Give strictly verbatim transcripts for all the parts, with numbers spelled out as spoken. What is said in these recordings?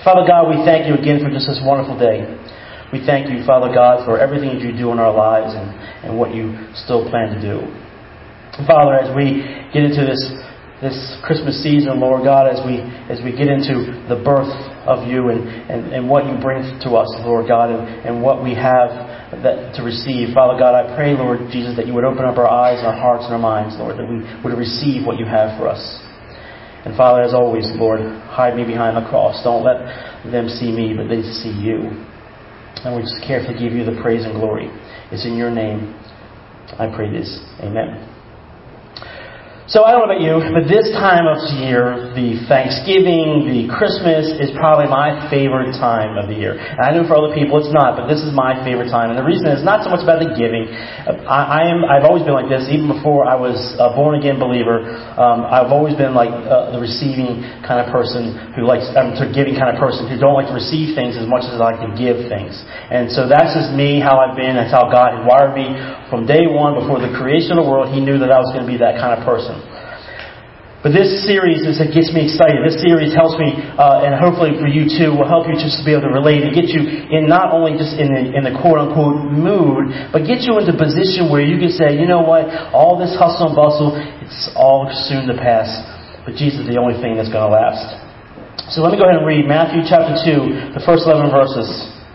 Father God, we thank you again for just this wonderful day. We thank you, Father God, for everything that you do in our lives and, and what you still plan to do. Father, as we get into this this Christmas season, Lord God, as we as we get into the birth of you and, and, and what you bring to us, Lord God, and, and what we have that to receive. Father God, I pray, Lord Jesus, that you would open up our eyes, our hearts, and our minds, Lord, that we would receive what you have for us. And Father, as always, Lord, hide me behind the cross. Don't let them see me, but they see you. And we just carefully give you the praise and glory. It's in your name I pray this. Amen. So I don't know about you, but this time of year, the Thanksgiving, the Christmas, is probably my favorite time of the year. And I know for other people it's not, but this is my favorite time. And the reason is not so much about the giving. I, I am, I've always been like this, even before I was a born-again believer. Um, I've always been like uh, the receiving kind of person who likes, I'm um, giving kind of person who don't like to receive things as much as I like to give things. And so that's just me, how I've been. That's how God had wired me from day one. Before the creation of the world, He knew that I was going to be that kind of person. But this series is, it gets me excited. This series helps me, uh, and hopefully for you too, will help you just to be able to relate and get you in not only just in the, in the quote-unquote mood, but get you into a position where you can say, you know what, all this hustle and bustle, it's all soon to pass. But Jesus is the only thing that's going to last. So let me go ahead and read Matthew chapter two, the first eleven verses.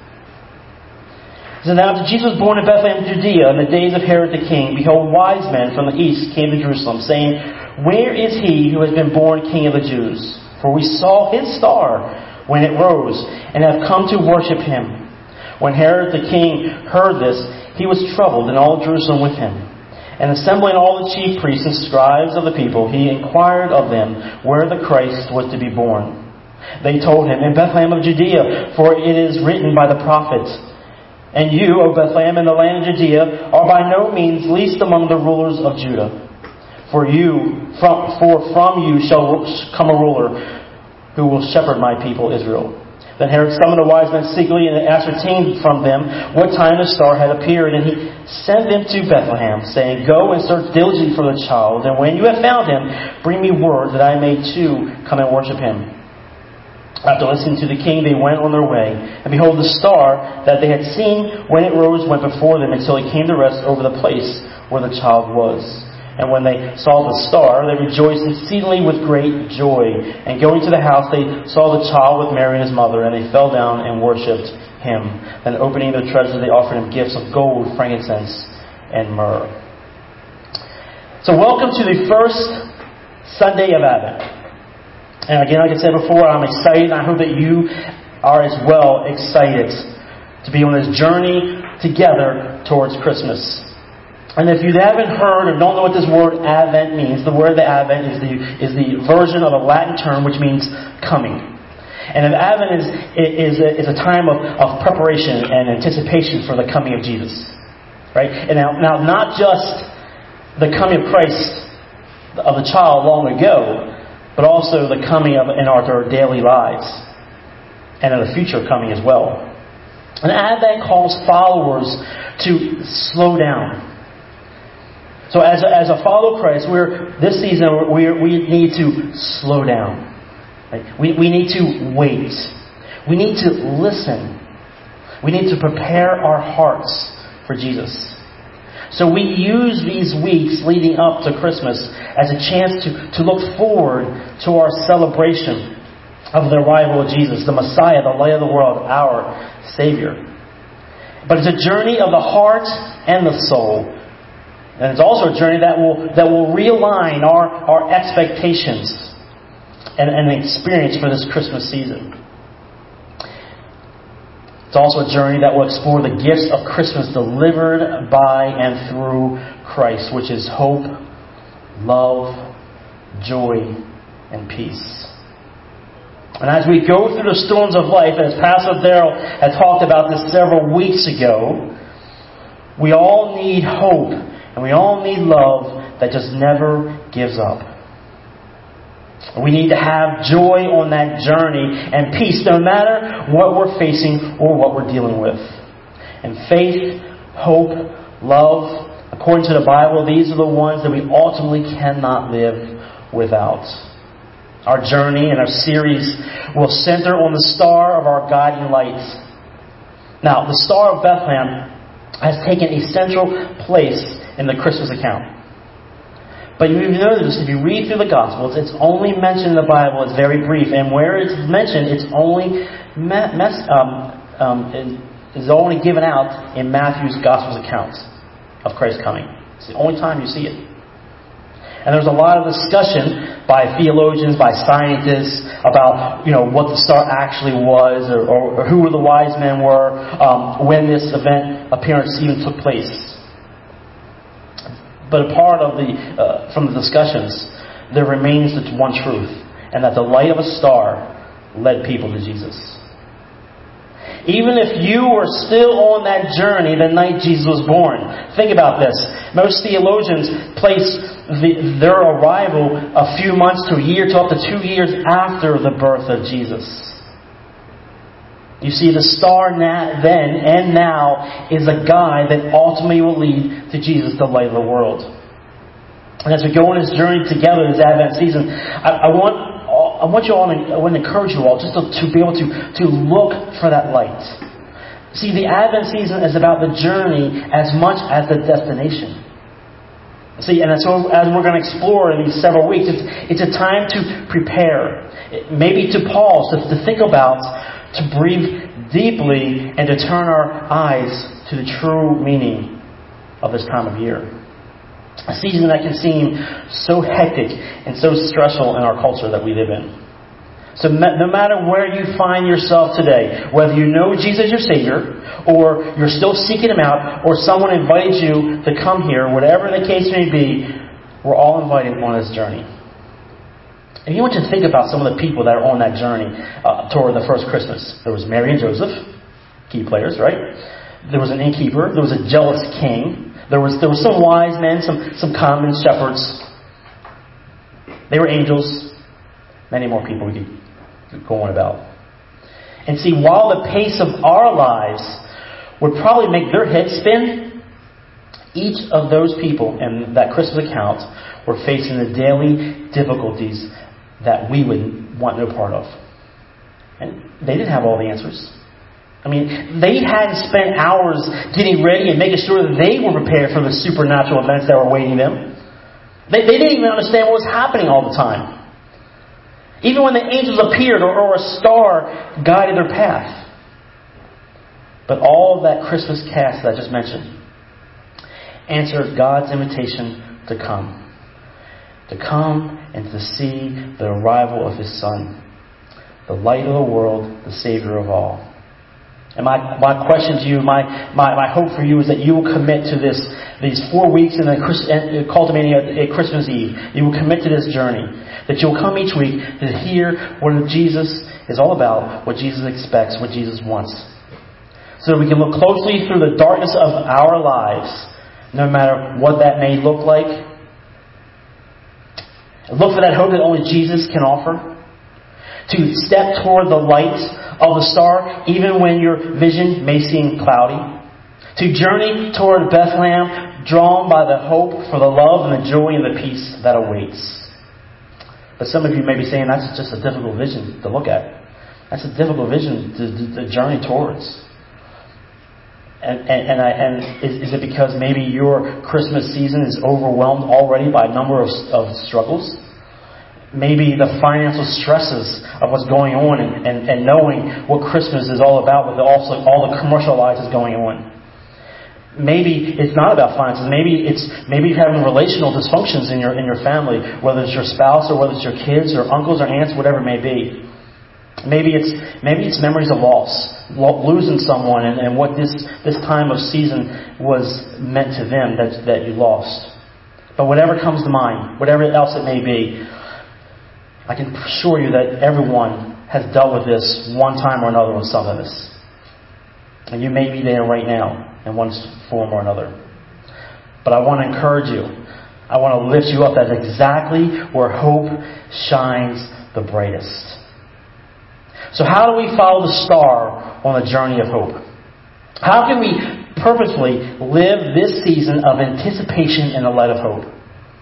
So now after Jesus was born in Bethlehem, Judea, in the days of Herod the king, behold, wise men from the east came to Jerusalem, saying, where is he who has been born King of the Jews? For we saw his star when it rose, and have come to worship him. When Herod the king heard this, he was troubled, and all Jerusalem with him. And assembling all the chief priests and scribes of the people, he inquired of them where the Christ was to be born. They told him, in Bethlehem of Judea, for it is written by the prophets, and you, O Bethlehem, in the land of Judea, are by no means least among the rulers of Judah. For you, from, for from you shall come a ruler who will shepherd my people Israel. Then Herod summoned the wise men secretly and ascertained from them what time the star had appeared. And he sent them to Bethlehem, saying, go and search diligently for the child. And when you have found him, bring me word that I may too come and worship him. After listening to the king, they went on their way. And behold, the star that they had seen when it rose went before them until it came to rest over the place where the child was. And when they saw the star, they rejoiced exceedingly with great joy. And going to the house, they saw the child with Mary and his mother, and they fell down and worshipped him. Then opening their treasures, they offered him gifts of gold, frankincense, and myrrh. So welcome to the first Sunday of Advent. And again, like I said before, I'm excited, and I hope that you are as well excited to be on this journey together towards Christmas. And if you haven't heard or don't know what this word Advent means, the word the Advent is the is the version of a Latin term which means coming. And an Advent is is a, is a time of, of preparation and anticipation for the coming of Jesus, right? And now, now not just the coming of Christ of the child long ago, but also the coming of in our, our daily lives and in the future coming as well. And Advent calls followers to slow down. So as a, as a follower of Christ, we're this season we we need to slow down. Right? We we need to wait. We need to listen. We need to prepare our hearts for Jesus. So we use these weeks leading up to Christmas as a chance to, to look forward to our celebration of the arrival of Jesus, the Messiah, the light of the world, our Savior. But it's a journey of the heart and the soul. And it's also a journey that will that will realign our, our expectations and, and experience for this Christmas season. It's also a journey that will explore the gifts of Christmas delivered by and through Christ, which is hope, love, joy, and peace. And as we go through the storms of life, as Pastor Darrell had talked about this several weeks ago, we all need hope. And we all need love that just never gives up. We need to have joy on that journey and peace no matter what we're facing or what we're dealing with. And faith, hope, love, according to the Bible, these are the ones that we ultimately cannot live without. Our journey and our series will center on the star of our guiding light. Now, the Star of Bethlehem has taken a central place in the Christmas account. But you notice, if you read through the Gospels, it's only mentioned in the Bible. It's very brief. And where it's mentioned, it's only me- mes- um, um, is only given out in Matthew's Gospel's account of Christ's coming. It's the only time you see it. And there's a lot of discussion by theologians, by scientists, about, you know, what the star actually was, or, or, or who the wise men were, um, when this event appearance even took place. But a part of the uh, from the discussions, there remains this one truth, and that the light of a star led people to Jesus. Even if you were still on that journey the night Jesus was born. Think about this. Most theologians place the, their arrival a few months to a year to up to two years after the birth of Jesus. You see, the star na- then and now is a guide that ultimately will lead to Jesus, the light of the world. And as we go on this journey together, this Advent season, I, I want I want you all, I want to encourage you all just to, to be able to, to look for that light. See, the Advent season is about the journey as much as the destination. See, and so as we're going to explore in these several weeks, it's, it's a time to prepare, maybe to pause, to, to think about, to breathe deeply, and to turn our eyes to the true meaning of this time of year. A season that can seem so hectic and so stressful in our culture that we live in. So no matter where you find yourself today, whether you know Jesus your Savior, or you're still seeking Him out, or someone invited you to come here, whatever the case may be, we're all invited on this journey. And you want to think about some of the people that are on that journey uh, toward the first Christmas. There was Mary and Joseph, key players, right? There was an innkeeper. There was a jealous king. There was there were some wise men, some, some common shepherds. They were angels. Many more people we could go on about. And see, while the pace of our lives would probably make their heads spin, each of those people in that Christmas account were facing the daily difficulties that we would want no part of. And they didn't have all the answers. I mean, they hadn't spent hours getting ready and making sure that they were prepared for the supernatural events that were awaiting them. They, they didn't even understand what was happening all the time. Even when the angels appeared or, or a star guided their path. But all of that Christmas cast that I just mentioned answered God's invitation to come. To come and to see the arrival of His Son. The light of the world, the Savior of all. And my, my question to you, my, my, my hope for you is that you will commit to this, these four weeks in the Christ, culminating at, at Christmas Eve. You will commit to this journey. That you will come each week to hear what Jesus is all about, what Jesus expects, what Jesus wants. So that we can look closely through the darkness of our lives, no matter what that may look like. Look for that hope that only Jesus can offer. To step toward the light of the star, even when your vision may seem cloudy. To journey toward Bethlehem, drawn by the hope for the love and the joy and the peace that awaits. But some of you may be saying, that's just a difficult vision to look at. That's a difficult vision to, to, to journey towards. And, and, and, I, and is, is it because maybe your Christmas season is overwhelmed already by a number of, of struggles? Maybe the financial stresses of what's going on and, and, and knowing what Christmas is all about with also all the commercial lights is going on. Maybe it's not about finances. Maybe it's maybe you're having relational dysfunctions in your in your family, whether it's your spouse or whether it's your kids or uncles or aunts, whatever it may be. Maybe it's maybe it's memories of loss, losing someone, and, and what this, this time of season was meant to them that that you lost. But whatever comes to mind, whatever else it may be, I can assure you that everyone has dealt with this one time or another with some of this. And you may be there right now in one form or another. But I want to encourage you. I want to lift you up. That's exactly where hope shines the brightest. So how do we follow the star on the journey of hope? How can we purposefully live this season of anticipation in the light of hope?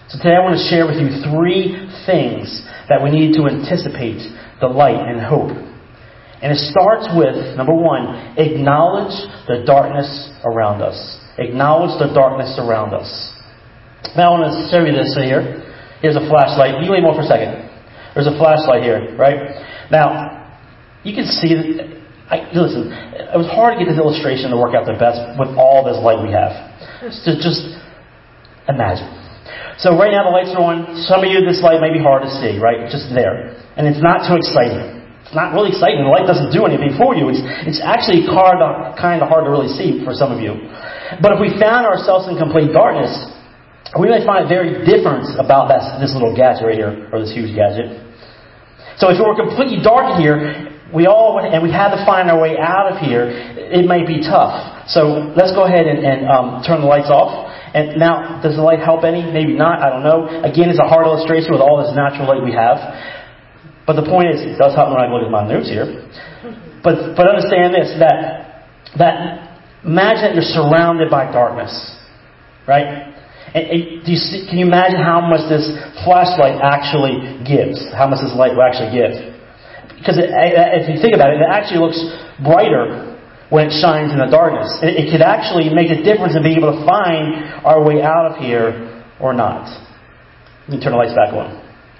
So today I want to share with you three things that we need to anticipate the light and hope. And it starts with, number one, acknowledge the darkness around us. Acknowledge the darkness around us. Now I want to show you this here. Here's a flashlight. You wait more for a second. There's a flashlight here, right? Now, you can see that. I, listen, it was hard to get this illustration to work out the best with all this light we have. Just, just imagine. So right now the lights are on. Some of you, this light may be hard to see, right? Just there. And it's not too exciting. It's not really exciting. The light doesn't do anything for you. It's, it's actually kind of, kind of hard to really see for some of you. But if we found ourselves in complete darkness, we may find it very different about that, this little gadget right here, or this huge gadget. So if it were completely dark here, we all and we had to find our way out of here, it might be tough. So let's go ahead and, and um, turn the lights off. And now, does the light help any? Maybe not. I don't know. Again, it's a hard illustration with all this natural light we have. But the point is, it does help when I look at my notes here. But but understand this, that that imagine that you're surrounded by darkness, right? And, and do you see, can you imagine how much this flashlight actually gives? How much this light will actually give? Because it, if you think about it, it actually looks brighter when it shines in the darkness. It, it could actually make a difference in being able to find our way out of here or not. Let me turn the lights back on.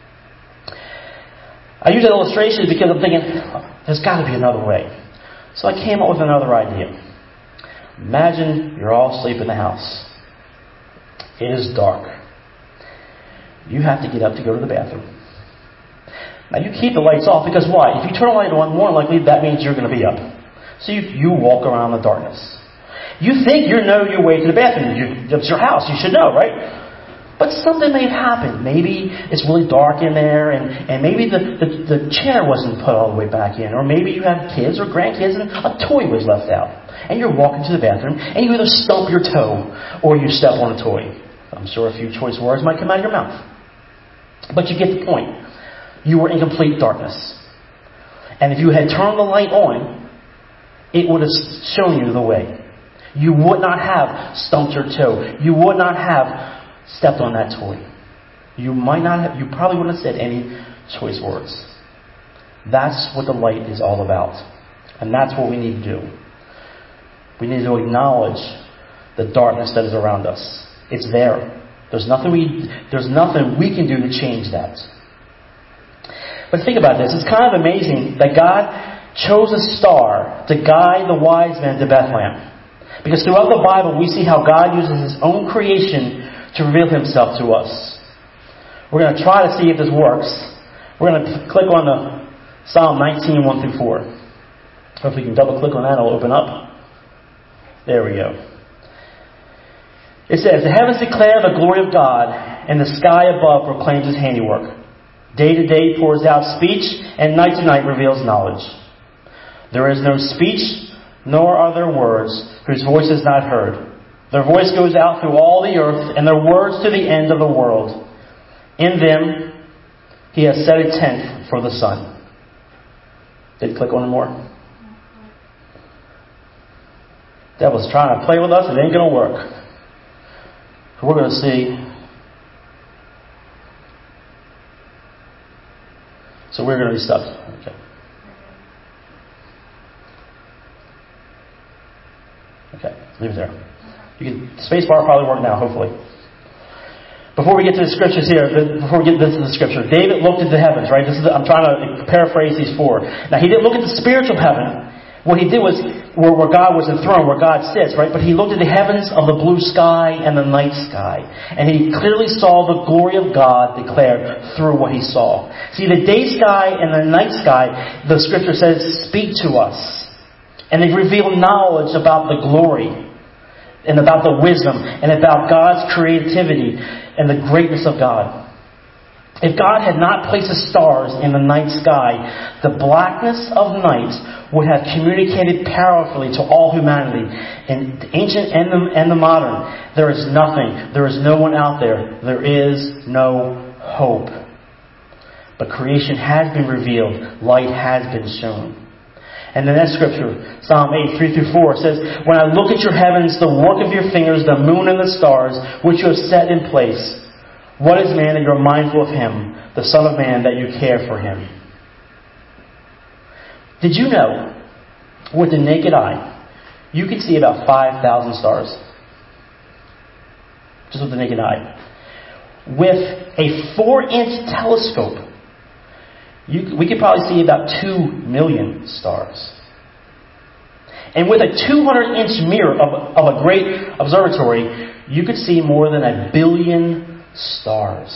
I use that illustration because I'm thinking, there's got to be another way. So I came up with another idea. Imagine you're all asleep in the house. It is dark. You have to get up to go to the bathroom. Now you keep the lights off because why? If you turn the light on, more likely that means you're going to be up. So you, you walk around the darkness. You think you know your way to the bathroom. You, it's your house. You should know, right? But something may have happened. Maybe it's really dark in there, and, and maybe the, the, the chair wasn't put all the way back in. Or maybe you have kids or grandkids and a toy was left out. And you're walking to the bathroom, and you either stump your toe or you step on a toy. I'm sure a few choice words might come out of your mouth. But you get the point. You were in complete darkness. And if you had turned the light on, it would have shown you the way. You would not have stumped your toe. You would not have stepped on that toy. You might not have, you probably wouldn't have said any choice words. That's what the light is all about. And that's what we need to do. We need to acknowledge the darkness that is around us. It's there. There's nothing we, there's nothing we can do to change that. But think about this. It's kind of amazing that God chose a star to guide the wise men to Bethlehem. Because throughout the Bible, we see how God uses His own creation to reveal Himself to us. We're going to try to see if this works. We're going to click on the Psalm nineteen, one through four. Hopefully you can double click on that, it'll open up. There we go. It says, the heavens declare the glory of God, and the sky above proclaims His handiwork. Day to day pours out speech, and night to night reveals knowledge. There is no speech, nor are there words, whose voice is not heard. Their voice goes out through all the earth, and their words to the end of the world. In them, He has set a tent for the sun. Did you click on it more? Devil's trying to play with us. It ain't going to work. So we're going to see. So we're going to be stuck. Okay. Okay. Leave it there. You can spacebar probably work now, hopefully. Before we get to the scriptures here, before we get into the scripture, David looked at the heavens, right? This is I'm trying to paraphrase these four. Now, he didn't look at the spiritual heaven. What he did was where, where God was enthroned, where God sits, right? But he looked at the heavens of the blue sky and the night sky. And he clearly saw the glory of God declared through what he saw. See, the day sky and the night sky, the scripture says, speak to us. And they reveal knowledge about the glory and about the wisdom and about God's creativity and the greatness of God. If God had not placed the stars in the night sky, the blackness of night would have communicated powerfully to all humanity, in the ancient and the, and the modern. There is nothing. There is no one out there. There is no hope. But creation has been revealed. Light has been shown. And the next scripture, Psalm eight, three through four, says, when I look at your heavens, the work of your fingers, the moon and the stars, which you have set in place, What is man that you're mindful of him, the Son of Man that you care for him? Did you know, with the naked eye, you could see about five thousand stars? Just with the naked eye. With a four-inch telescope, you, we could probably see about two million stars. And with a two hundred inch mirror of, of a great observatory, you could see more than a billion stars.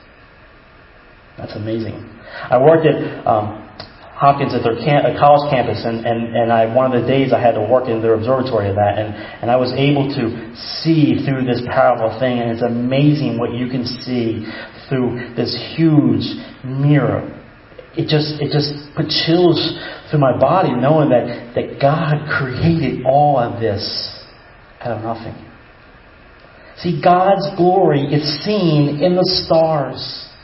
That's amazing. I worked at um, Hopkins at their camp, at college campus, and, and, and I, one of the days I had to work in their observatory of that, and, and I was able to see through this powerful thing, and it's amazing what you can see through this huge mirror. It just it just put chills through my body knowing that, that God created all of this out of nothing. See, God's glory is seen in the stars.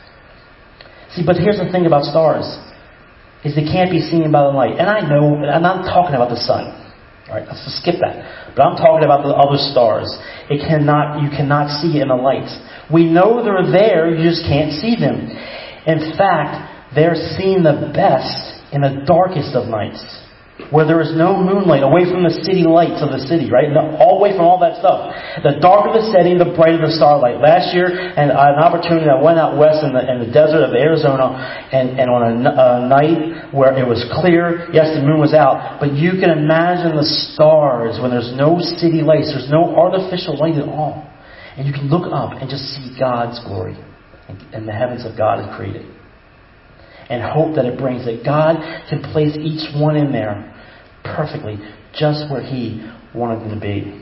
See, but here's the thing about stars. Is they can't be seen by the light. And I know, I'm not talking about the sun. All right, let's just skip that. But I'm talking about the other stars. It cannot, you cannot see in the light. We know they're there, you just can't see them. In fact, they're seen the best in the darkest of nights, where there is no moonlight, away from the city lights of the city, right? No, all away from all that stuff. The darker the setting, the brighter the starlight. Last year, and I had an opportunity, I went out west in the, in the desert of Arizona, and, and on a, a night where it was clear, yes, the moon was out, but you can imagine the stars when there's no city lights, there's no artificial light at all. And you can look up and just see God's glory and, and the heavens of God is created. And hope that it brings, that God can place each one in there perfectly, just where He wanted them to be.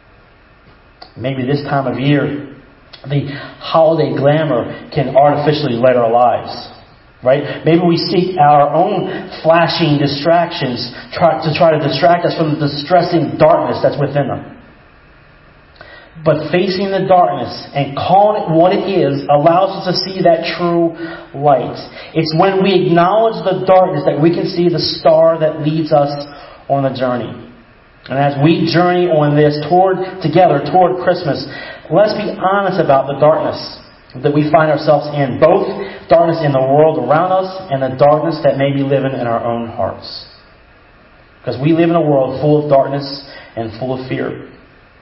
Maybe this time of year, the holiday glamour can artificially light our lives. Right? Maybe we seek our own flashing distractions try, to try to distract us from the distressing darkness that's within them. But facing the darkness and calling it what it is allows us to see that true light. It's when we acknowledge the darkness that we can see the star that leads us on the journey. And as we journey on this toward together toward Christmas, let's be honest about the darkness that we find ourselves in. Both darkness in the world around us and the darkness that may be living in our own hearts. Because we live in a world full of darkness and full of fear.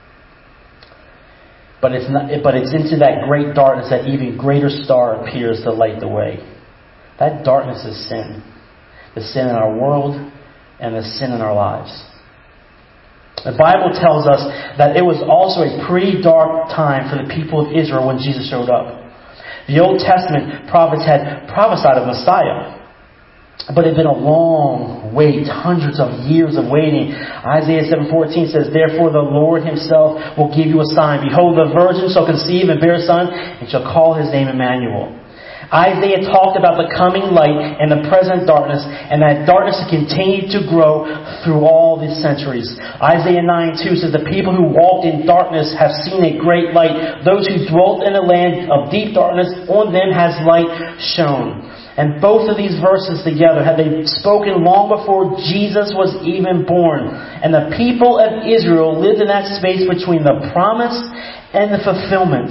But it's not, but it's into that great darkness that even greater star appears to light the way. That darkness is sin. The sin in our world and the sin in our lives. The Bible tells us that it was also a pretty dark time for the people of Israel when Jesus showed up. The Old Testament prophets had prophesied of Messiah. But it had been a long wait, hundreds of years of waiting. Isaiah seven fourteen says, "Therefore the Lord Himself will give you a sign. Behold, the virgin shall conceive and bear a son, and shall call His name Emmanuel." Isaiah talked about the coming light and the present darkness, and that darkness continued to grow through all these centuries. Isaiah nine two says, "The people who walked in darkness have seen a great light. Those who dwelt in a land of deep darkness, on them has light shone." And both of these verses together had they spoken long before Jesus was even born. And the people of Israel lived in that space between the promise and the fulfillment.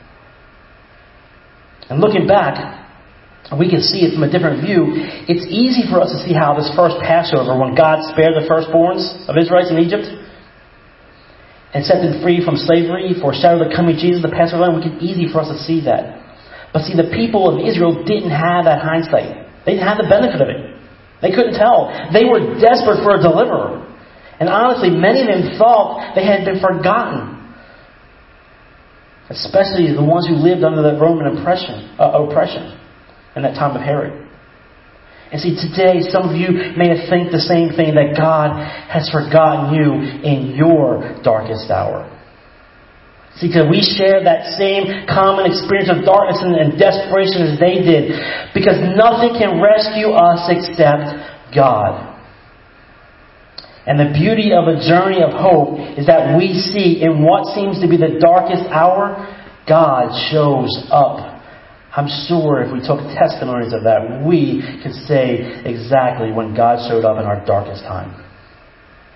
And looking back, we can see it from a different view. It's easy for us to see how this first Passover, when God spared the firstborns of Israelites in Egypt and set them free from slavery, foreshadowed the coming of Jesus, the Passover lamb, we can easy for us to see that. But see, the people of Israel didn't have that hindsight. They didn't have the benefit of it. They couldn't tell. They were desperate for a deliverer. And honestly, many of them thought they had been forgotten. Especially the ones who lived under the Roman oppression, uh, oppression in that time of Herod. And see, today, some of you may think the same thing, that God has forgotten you in your darkest hour. See, because we share that same common experience of darkness and, and desperation as they did. Because nothing can rescue us except God. And the beauty of a journey of hope is that we see in what seems to be the darkest hour, God shows up. I'm sure if we took testimonies of that, we could say exactly when God showed up in our darkest time.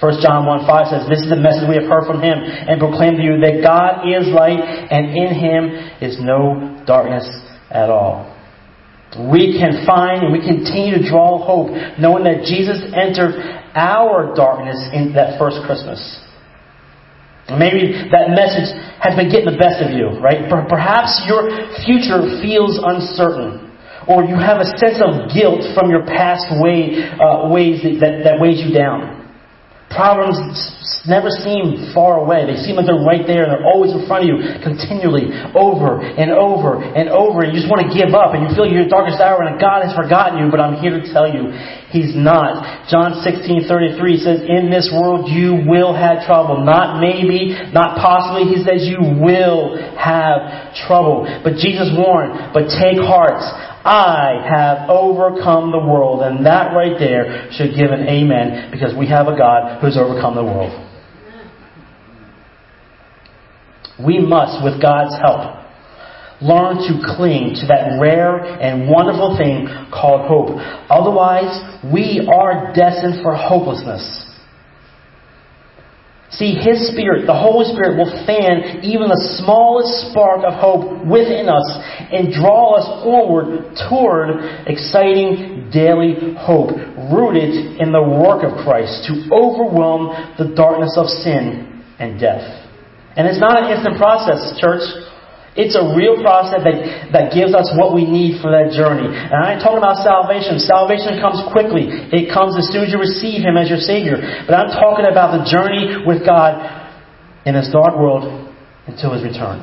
First John one five says, "This is the message we have heard from Him and proclaim to you, that God is light and in Him is no darkness at all." We can find and we continue to draw hope knowing that Jesus entered our darkness in that first Christmas. Maybe that message has been getting the best of you, right? Perhaps your future feels uncertain, or you have a sense of guilt from your past way, uh, ways that, that, that weighs you down. Problems never seem far away. They seem like they're right there and they're always in front of you continually, over and over and over. And you just want to give up and you feel your darkest hour and God has forgotten you. But I'm here to tell you, He's not. John sixteen thirty-three says, "In this world you will have trouble." Not maybe, not possibly. He says you will have trouble. But Jesus warned, "But take heart. I have overcome the world." And that right there should give an amen, because we have a God who's overcome the world. We must, with God's help, learn to cling to that rare and wonderful thing called hope. Otherwise, we are destined for hopelessness. See, His Spirit, the Holy Spirit, will fan even the smallest spark of hope within us and draw us onward toward exciting daily hope, rooted in the work of Christ to overwhelm the darkness of sin and death. And it's not an instant process, church. It's a real process that, that gives us what we need for that journey. And I ain't talking about salvation. Salvation comes quickly. It comes as soon as you receive Him as your Savior. But I'm talking about the journey with God in this dark world until His return.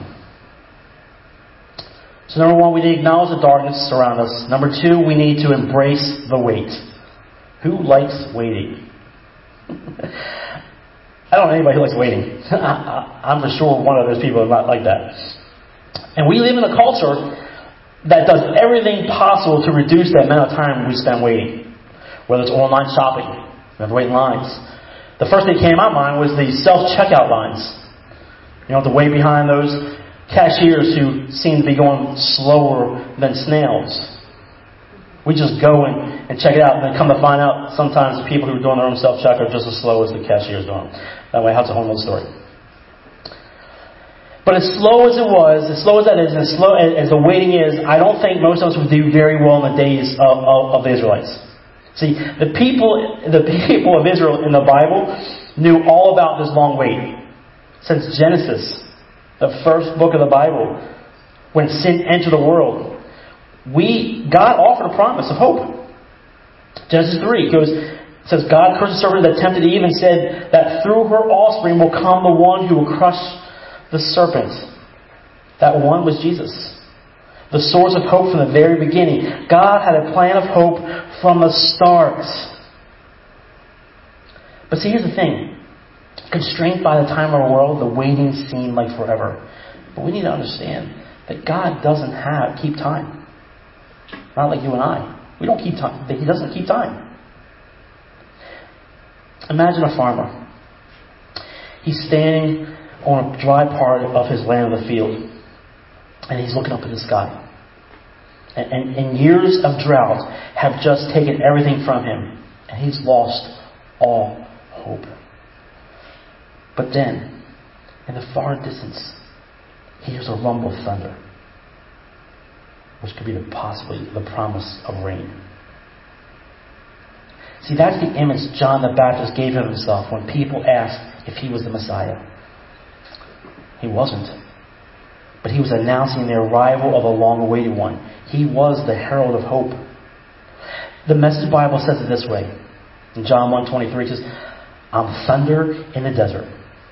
So number one, we need to acknowledge the darkness around us. Number two, we need to embrace the wait. Who likes waiting? I don't know anybody who likes waiting. I'm for sure one of those people who are not like that. And we live in a culture that does everything possible to reduce the amount of time we spend waiting. Whether it's online shopping, we have to wait in lines. The first thing that came to my mind was the self-checkout lines. You know, to wait behind those cashiers who seem to be going slower than snails. We just go and, and check it out, and then come to find out sometimes the people who are doing their own self-checkout are just as slow as the cashiers doing. That way, that's a whole other story. But as slow as it was, as slow as that is, and as slow as the waiting is, I don't think most of us would do very well in the days of, of, of the Israelites. See, the people, the people of Israel in the Bible knew all about this long wait. Since Genesis, the first book of the Bible, when sin entered the world, we God offered a promise of hope. Genesis three goes, says, "God cursed the serpent that tempted Eve and said that through her offspring will come the one who will crush the serpent." That one was Jesus. The source of hope from the very beginning. God had a plan of hope from the start. But see, here's the thing. Constrained by the time of our world, the waiting seemed like forever. But we need to understand that God doesn't have keep time. Not like you and I. We don't keep time. He doesn't keep time. Imagine a farmer. He's standing on a dry part of his land of the field, and he's looking up at the sky. And, and, and years of drought have just taken everything from him, and he's lost all hope. But then, in the far distance, he hears a rumble of thunder, which could be the, possibly the promise of rain. See, that's the image John the Baptist gave of himself when people asked if he was the Messiah. He wasn't. But he was announcing the arrival of a long-awaited one. He was the herald of hope. The Message Bible says it this way. In John one twenty-three, it says, "I'm thunder in the desert.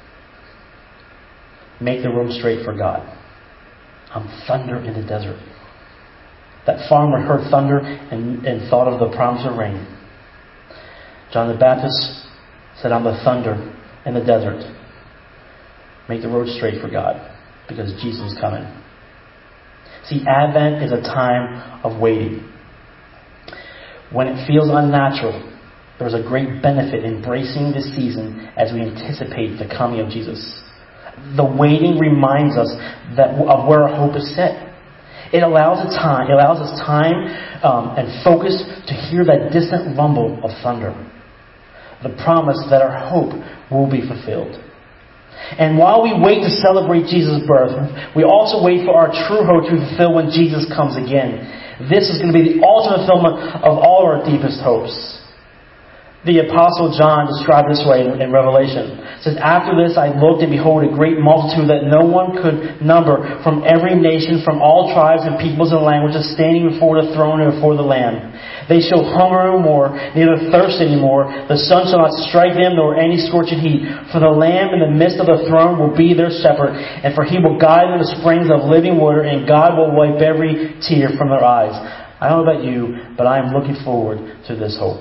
Make the room straight for God." I'm thunder in the desert. That farmer heard thunder and, and thought of the promise of rain. John the Baptist said, "I'm the thunder in the desert. Make the road straight for God, because Jesus is coming." See, Advent is a time of waiting. When it feels unnatural, there's a great benefit in embracing this season as we anticipate the coming of Jesus. The waiting reminds us that of where our hope is set. It allows us time, it allows us time um, and focus to hear that distant rumble of thunder. the promise that our hope will be fulfilled. And while we wait to celebrate Jesus' birth, we also wait for our true hope to be fulfilled when Jesus comes again. This is going to be the ultimate fulfillment of all our deepest hopes. The Apostle John described this way in Revelation. It says, "After this I looked, and behold, a great multitude that no one could number, from every nation, from all tribes and peoples and languages, standing before the throne and before the Lamb. They shall hunger no more, neither thirst any more. The sun shall not strike them, nor any scorching heat. For the Lamb in the midst of the throne will be their shepherd, and for He will guide them to springs of living water, and God will wipe every tear from their eyes." I don't know about you, but I am looking forward to this hope.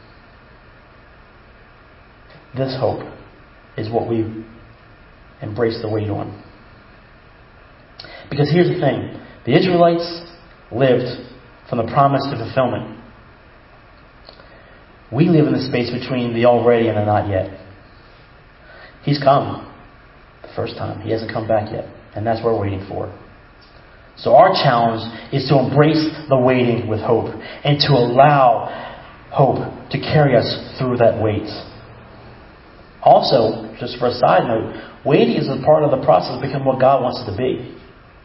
This hope is what we embrace the wait on. Because here's the thing. The Israelites lived from the promise to fulfillment. We live in the space between the already and the not yet. He's come the first time. He hasn't come back yet. And that's what we're waiting for. So our challenge is to embrace the waiting with hope and to allow hope to carry us through that wait. Also, just for a side note, waiting is a part of the process of becoming what God wants it to be.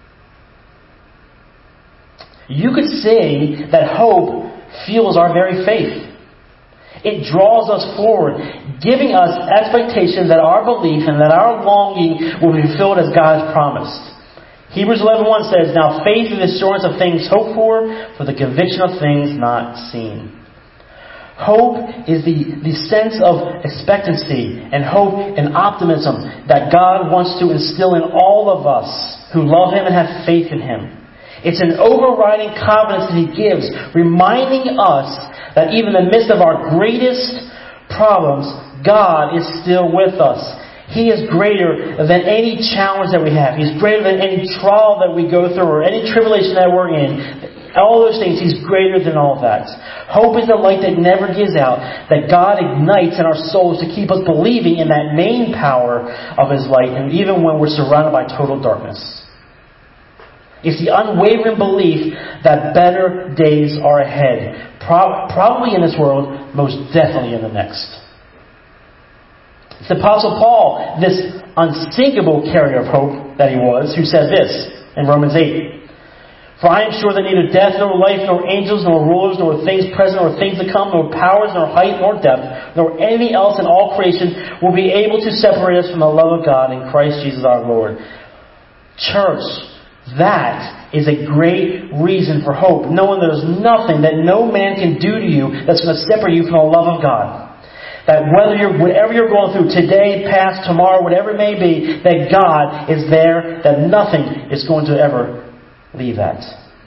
You could say that hope fuels our very faith. It draws us forward, giving us expectations that our belief and that our longing will be fulfilled as God has promised. Hebrews eleven one says, "Now faith is the assurance of things hoped for, for the conviction of things not seen." Hope is the, the sense of expectancy and hope and optimism that God wants to instill in all of us who love Him and have faith in Him. It's an overriding confidence that He gives, reminding us that even in the midst of our greatest problems, God is still with us. He is greater than any challenge that we have. He's greater than any trial that we go through or any tribulation that we're in. All those things, He's greater than all that. Hope is the light that never gives out, that God ignites in our souls to keep us believing in that main power of His light, and even when we're surrounded by total darkness. It's the unwavering belief that better days are ahead. Pro- probably in this world, most definitely in the next. It's the Apostle Paul, this unsinkable carrier of hope that he was, who said this in Romans eight. "For I am sure that neither death, nor life, nor angels, nor rulers, nor things present, nor things to come, nor powers, nor height, nor depth, nor anything else in all creation will be able to separate us from the love of God in Christ Jesus our Lord." Church, that is a great reason for hope, knowing there's nothing that no man can do to you that's going to separate you from the love of God. That whether you're, whatever you're going through today, past, tomorrow, whatever it may be, that God is there, that nothing is going to ever leave that.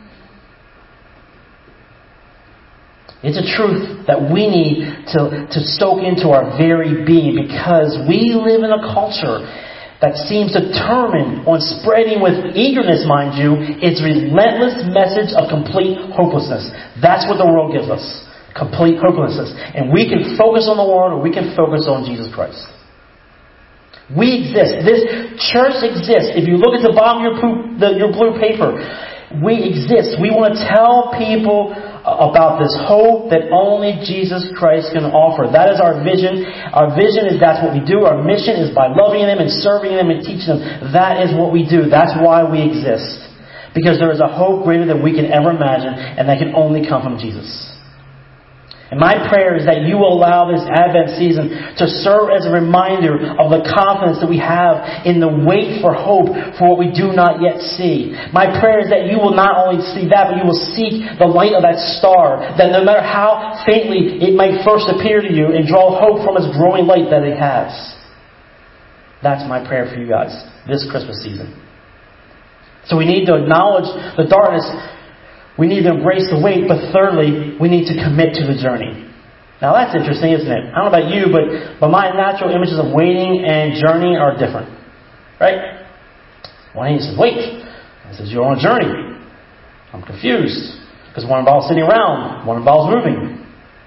It's a truth that we need to, to soak into our very being, because we live in a culture that seems determined on spreading with eagerness, mind you, its relentless message of complete hopelessness. That's what the world gives us. Complete hopelessness. And we can focus on the world, or we can focus on Jesus Christ. We exist. This church exists. If you look at the bottom of your, poop, the, your blue paper, we exist. We want to tell people about this hope that only Jesus Christ can offer. That is our vision. Our vision is that's what we do. Our mission is by loving Him and serving Him and teaching Him. That is what we do. That's why we exist. Because there is a hope greater than we can ever imagine, and that can only come from Jesus. And my prayer is that you will allow this Advent season to serve as a reminder of the confidence that we have in the wait for hope for what we do not yet see. My prayer is that you will not only see that, but you will seek the light of that star, that no matter how faintly it might first appear to you, and draw hope from its growing light that it has. That's my prayer for you guys this Christmas season. So we need to acknowledge the darkness. We need to embrace the wait, but thirdly, we need to commit to the journey. Now that's interesting, isn't it? I don't know about you, but, but my natural images of waiting and journey are different. Right? One says, wait. One says, you're on a journey. I'm confused. Because one involves sitting around, one involves moving.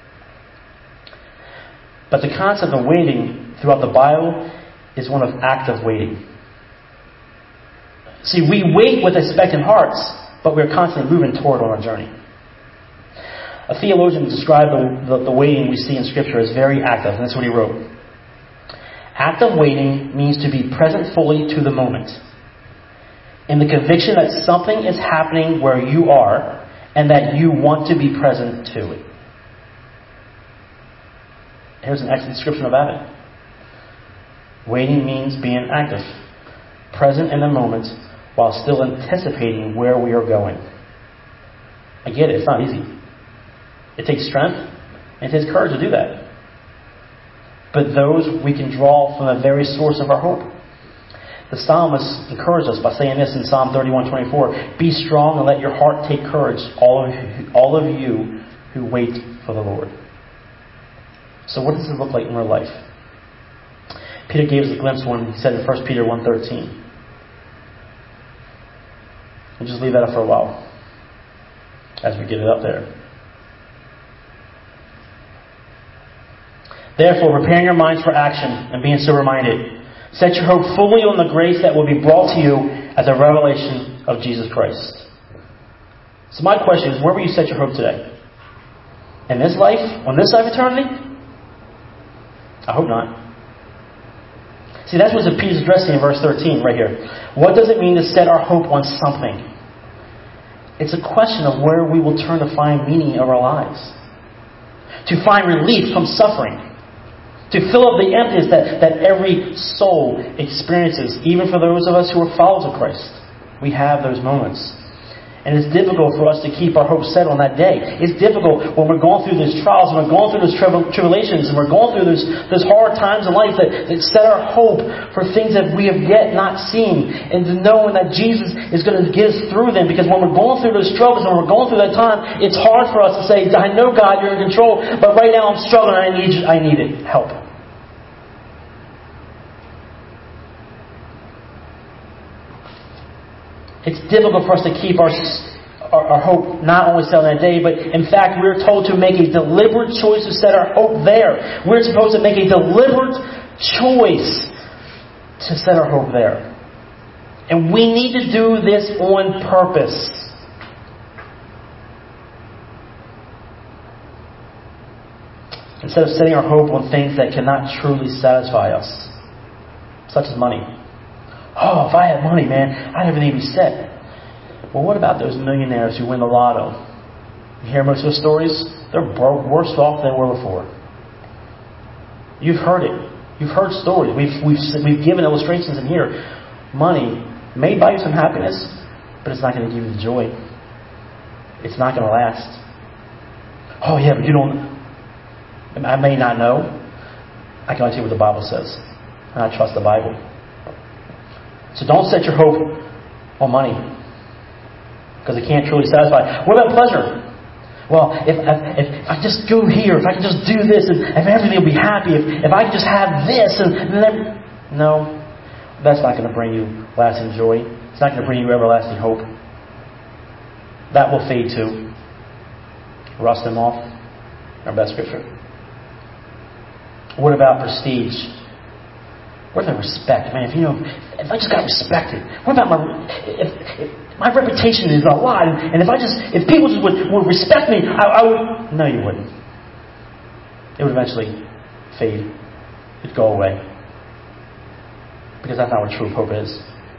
But the concept of waiting throughout the Bible is one of active waiting. See, we wait with expectant hearts, but we're constantly moving toward on our journey. A theologian described the, the, the waiting we see in Scripture as very active, and that's what he wrote. Active waiting means to be present fully to the moment, in the conviction that something is happening where you are, and that you want to be present to it. Here's an excellent description about it. Waiting means being active, present in the moment, while still anticipating where we are going. I get it, it's not easy. It takes strength, and it takes courage to do that. But those we can draw from the very source of our hope. The psalmist encouraged us by saying this in Psalm thirty-one twenty-four, "Be strong and let your heart take courage, all of you, all of you who wait for the Lord." So what does it look like in real life? Peter gave us a glimpse when he said in First Peter one thirteen. We'll just leave that up for a while as we get it up there. Therefore, preparing your minds for action and being sober-minded, set your hope fully on the grace that will be brought to you at the revelation of Jesus Christ. So my question is, where will you set your hope today? In this life? On this side of eternity? I hope not. See, that's what Peter's addressing in verse thirteen right here. What does it mean to set our hope on something? It's a question of where we will turn to find meaning of our lives. To find relief from suffering. To fill up the emptiness that, that every soul experiences, even for those of us who are followers of Christ. We have those moments. And it's difficult for us to keep our hope set on that day. It's difficult when we're going through those trials, and we're going through those tribul- tribulations, and we're going through those, those hard times in life that, that set our hope for things that we have yet not seen. And to knowing that Jesus is going to get us through them. Because when we're going through those struggles, and we're going through that time, it's hard for us to say, I know God, you're in control, but right now I'm struggling and I need, I need it. Help. It's difficult for us to keep our, our, our hope not only set on that day, but in fact, we're told to make a deliberate choice to set our hope there. We're supposed to make a deliberate choice to set our hope there. And we need to do this on purpose. Instead of setting our hope on things that cannot truly satisfy us, such as money. Oh, if I had money, man, I'd have everything be set. Well, what about those millionaires who win the lotto? You hear most of those stories? They're worse off than they were before. You've heard it. You've heard stories. We've, we've, we've given illustrations in here. Money may buy you some happiness, but it's not going to give you the joy. It's not going to last. Oh, yeah, but you don't... I may not know. I can only tell you what the Bible says. And I trust the Bible. So don't set your hope on money, because it can't truly satisfy. What about pleasure? Well, if, if, if I just go here, if I can just do this, and if everything will be happy, if, if I can just have this, and, and then... No, that's not going to bring you lasting joy. It's not going to bring you everlasting hope. That will fade too. Rust them off. Our best scripture. What about prestige? What about respect? Man, if you know, if I just got respected, what about my, if, if my reputation is a lot, and if I just, if people just would, would respect me, I, I would, no you wouldn't. It would eventually fade. It'd go away. Because that's not what true hope is.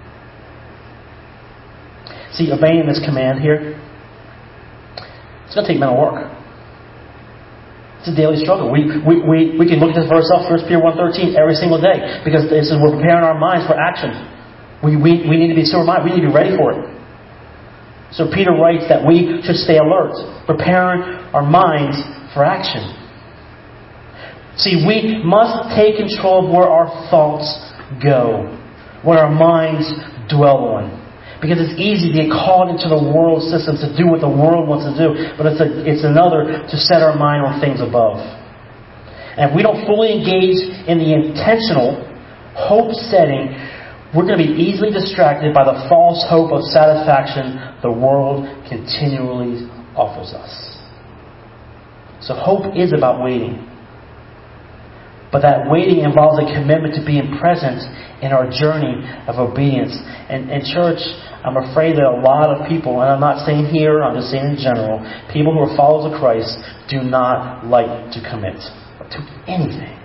See, obeying this command here, it's going to take mental work. It's a daily struggle. We, we, we, we can look at this verse up, First Peter one thirteen, every single day. Because this is, we're preparing our minds for action. We, we, we need to be sober-minded. We need to be ready for it. So Peter writes that we should stay alert, preparing our minds for action. See, we must take control of where our thoughts go, what our minds dwell on. Because it's easy to get caught into the world system, to do what the world wants to do. But it's, a, it's another to set our mind on things above. And if we don't fully engage in the intentional hope setting, we're going to be easily distracted by the false hope of satisfaction the world continually offers us. So hope is about waiting. But that waiting involves a commitment to being present in our journey of obedience. And, and church, I'm afraid that a lot of people, and I'm not saying here, I'm just saying in general, people who are followers of Christ do not like to commit to anything.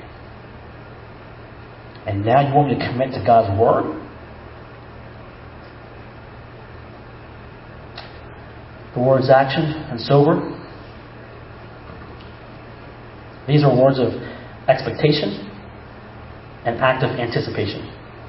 And now you want me to commit to God's Word? The words action and sober. These are words of expectation and active anticipation.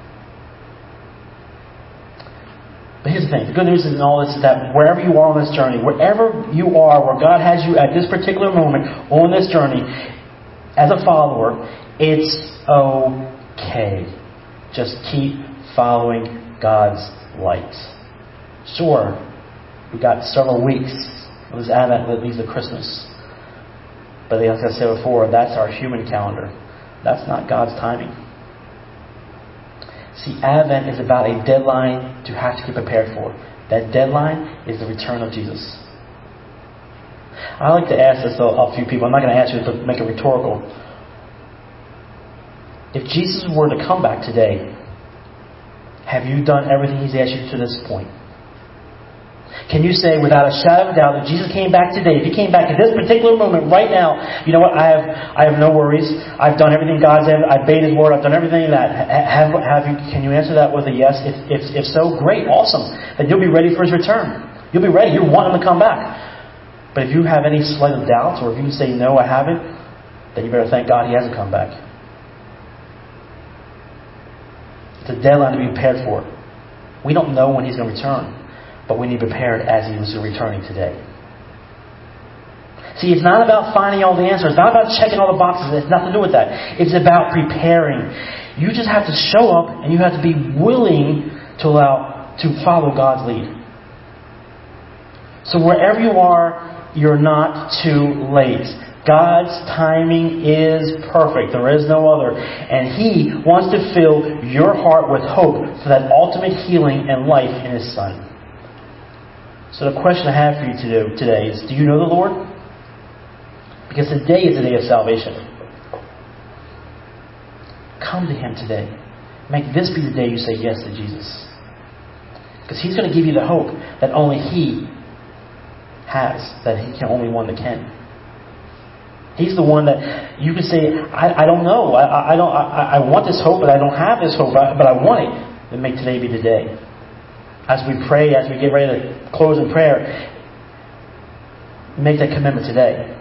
But here's the thing. The good news in all this is that wherever you are on this journey, wherever you are, where God has you at this particular moment on this journey, as a follower, it's okay. Just keep following God's light. Sure, we got several weeks of this Advent that leads to Christmas. But as I said before, that's our human calendar. That's not God's timing. See, Advent is about a deadline to have to get prepared for. That deadline is the return of Jesus. I like to ask this to a few people. I'm not going to ask you to make it rhetorical. If Jesus were to come back today, have you done everything He's asked you to this point? Can you say without a shadow of a doubt that Jesus came back today? If He came back at this particular moment, right now, you know what? I have I have no worries. I've done everything God's said. I've obeyed His word. I've done everything that. Have have you? Can you answer that with a yes? If if if so, great, awesome. Then you'll be ready for His return. You'll be ready. You want Him to come back. But if you have any slight of doubts, or if you say no, I haven't, then you better thank God He hasn't come back. It's a deadline to be prepared for. We don't know when He's going to return. But we need to be prepared as He was returning today. See, it's not about finding all the answers. It's not about checking all the boxes. It's nothing to do with that. It's about preparing. You just have to show up and you have to be willing to allow to follow God's lead. So wherever you are, you're not too late. God's timing is perfect. There is no other. And He wants to fill your heart with hope for that ultimate healing and life in His Son. So the question I have for you to do today is, do you know the Lord? Because today is the day of salvation. Come to Him today. Make this be the day you say yes to Jesus. Because He's going to give you the hope that only He has, that He can only one that can. He's the one that you can say, I, I don't know. I, I don't. I, I want this hope, but I don't have this hope, but I want it. Then make today be the day. As we pray, as we get ready to close in prayer, make that commitment today.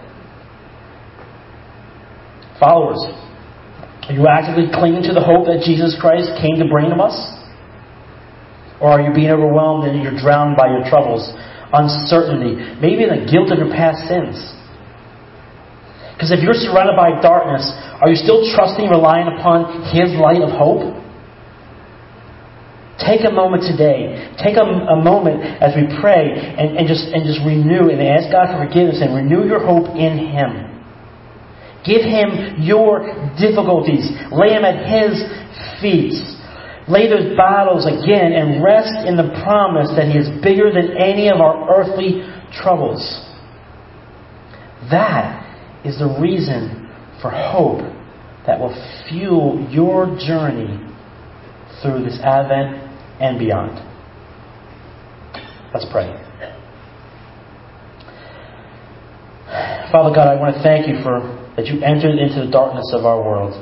Followers, are you actively clinging to the hope that Jesus Christ came to bring to us? Or are you being overwhelmed and you're drowned by your troubles, uncertainty, maybe the guilt of your past sins? Because if you're surrounded by darkness, are you still trusting, relying upon His light of hope? Take a moment today. Take a, a moment as we pray and, and just and just renew and ask God for forgiveness and renew your hope in Him. Give Him your difficulties. Lay them at His feet. Lay those battles again and rest in the promise that He is bigger than any of our earthly troubles. That is the reason for hope that will fuel your journey through this Advent and beyond. Let's pray. Father God, I want to thank You for that You entered into the darkness of our world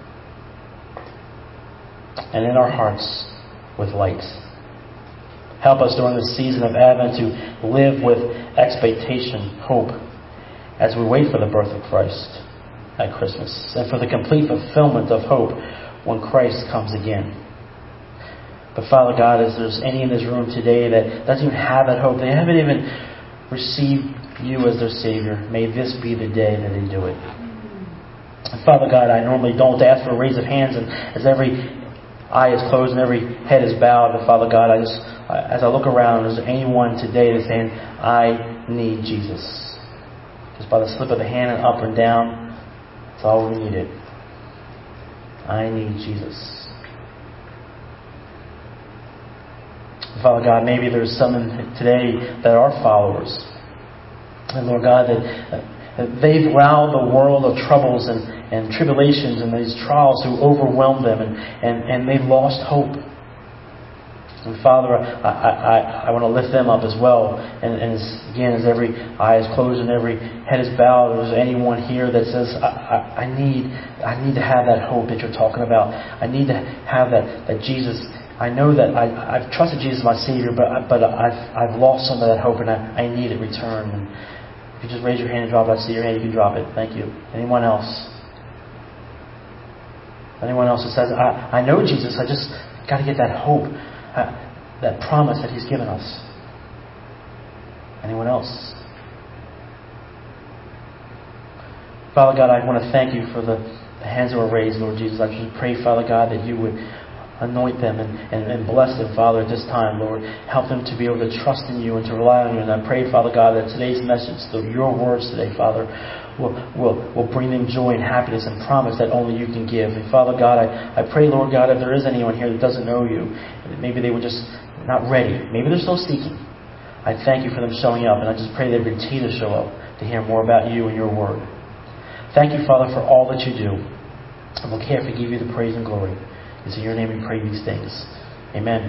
and in our hearts with light. Help us during this season of Advent to live with expectation, hope, as we wait for the birth of Christ at Christmas and for the complete fulfillment of hope when Christ comes again. But Father God, if there's any in this room today that doesn't even have that hope, they haven't even received You as their Savior, may this be the day that they do it. And Father God, I normally don't ask for a raise of hands, and as every eye is closed and every head is bowed, but Father God, I just, as I look around, is there anyone today that's saying, I need Jesus? Just by the slip of the hand and up and down, that's all we needed. I need Jesus. Father God, maybe there's some today that are followers. And Lord God, that, that they've allowed the world of troubles and, and tribulations and these trials who overwhelmed them, and, and, and they lost hope. And Father, I, I, I, I want to lift them up as well. And, and as, again, as every eye is closed and every head is bowed, or is there anyone here that says, I, I, I need I need to have that hope that you're talking about. I need to have that, that Jesus, I know that I, I've trusted Jesus as my Savior, but, but I've, I've lost some of that hope, and I, I need it returned. And if you just raise your hand and drop it, I see your hand, you can drop it. Thank you. Anyone else? Anyone else that says, I, I know Jesus, I just got to get that hope. Uh, that promise that He's given us. Anyone else? Father God, I want to thank You for the, the hands that were raised, Lord Jesus. I just pray, Father God, that You would anoint them and, and, and bless them, Father, at this time, Lord. Help them to be able to trust in You and to rely on You. And I pray, Father God, that today's message, through Your words today, Father, will, will, will bring them joy and happiness and promise that only You can give. And Father God, I, I pray, Lord God, if there is anyone here that doesn't know You, maybe they were just not ready. Maybe they're still seeking. I thank You for them showing up, and I just pray they continue to show up to hear more about You and Your word. Thank You, Father, for all that You do. And we'll carefully give You the praise and glory. It's in Your name we pray these things. Amen.